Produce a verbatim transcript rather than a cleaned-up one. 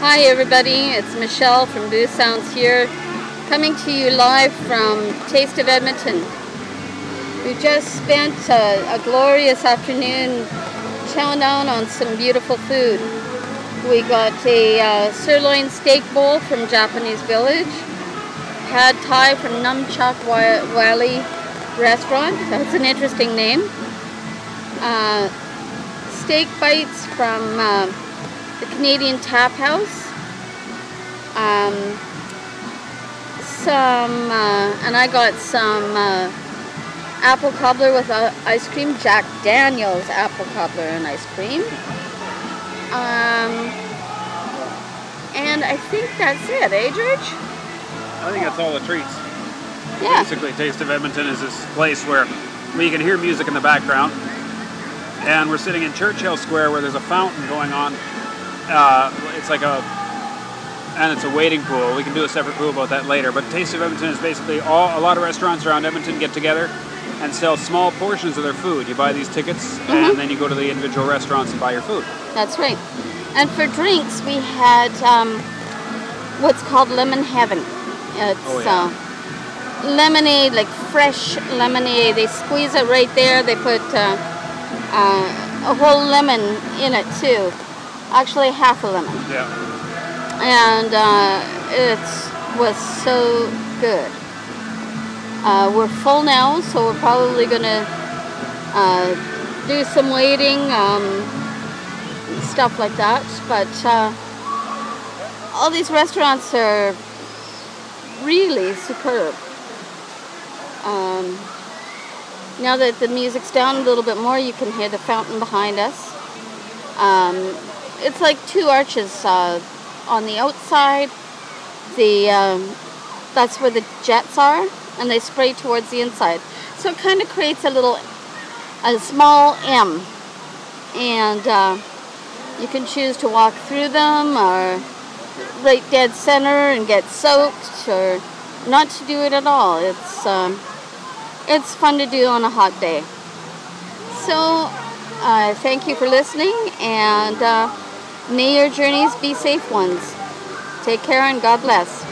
Hi everybody, it's Michelle from Boo Sounds here, coming to you live from Taste of Edmonton. We just spent a, a glorious afternoon chowing down on some beautiful food. We got a uh, sirloin steak bowl from Japanese Village, pad thai from Numchuck Valley Restaurant, that's an interesting name, uh, steak bites from uh, the Canadian Tap House, um, some, uh, and I got some uh, apple cobbler with uh, ice cream, Jack Daniel's apple cobbler and ice cream, um, and I think that's it, eh, George? I think that's all the treats. Yeah. Basically, Taste of Edmonton is this place where we can hear music in the background, and we're sitting in Churchill Square where there's a fountain going on. Uh, it's like a, and it's a wading pool. We can do a separate pool about that later. But Taste of Edmonton is basically all, a lot of restaurants around Edmonton get together and sell small portions of their food. You buy these tickets, mm-hmm. and then you go to the individual restaurants and buy your food. That's right. And for drinks, we had um, what's called Lemon Heaven. It's oh, yeah. uh, lemonade, like fresh lemonade. They squeeze it right there. They put uh, uh, a whole lemon in it too. Actually, half a lemon. Yeah. And uh, it was so good. Uh, we're full now, so we're probably going to uh, do some waiting, um, stuff like that. But uh, all these restaurants are really superb. Um, now that the music's down a little bit more, you can hear the fountain behind us. Um, It's like two arches uh, on the outside. The um, that's where the jets are, and they spray towards the inside. So it kind of creates a little, a small M, and uh, you can choose to walk through them, or right dead center and get soaked, or not to do it at all. It's um, it's fun to do on a hot day. So uh, thank you for listening, and. Uh, May your journeys be safe ones. Take care and God bless.